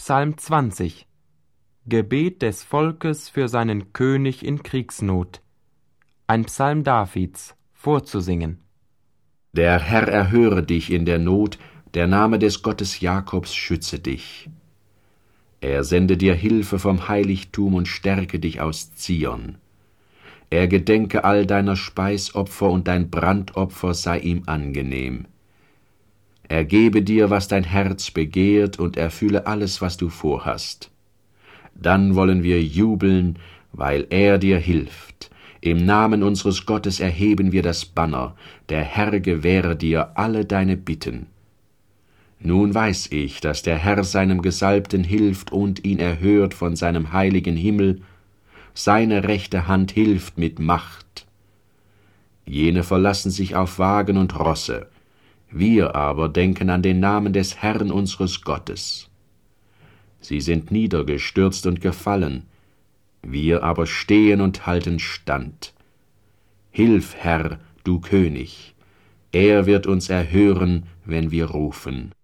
Psalm 20. Gebet des Volkes für seinen König in Kriegsnot. Ein Psalm Davids, vorzusingen. Der Herr erhöre dich in der Not, der Name des Gottes Jakobs schütze dich. Er sende dir Hilfe vom Heiligtum und stärke dich aus Zion. Er gedenke all deiner Speisopfer und dein Brandopfer sei ihm angenehm. Er gebe dir, was dein Herz begehrt, und erfülle alles, was du vorhast. Dann wollen wir jubeln, weil er dir hilft. Im Namen unseres Gottes erheben wir das Banner. Der Herr gewähre dir alle deine Bitten. Nun weiß ich, dass der Herr seinem Gesalbten hilft und ihn erhört von seinem heiligen Himmel. Seine rechte Hand hilft mit Macht. Jene verlassen sich auf Wagen und Rosse. Wir aber denken an den Namen des Herrn unseres Gottes. Sie sind niedergestürzt und gefallen, wir aber stehen und halten stand. Hilf, Herr, du König, er wird uns erhören, wenn wir rufen.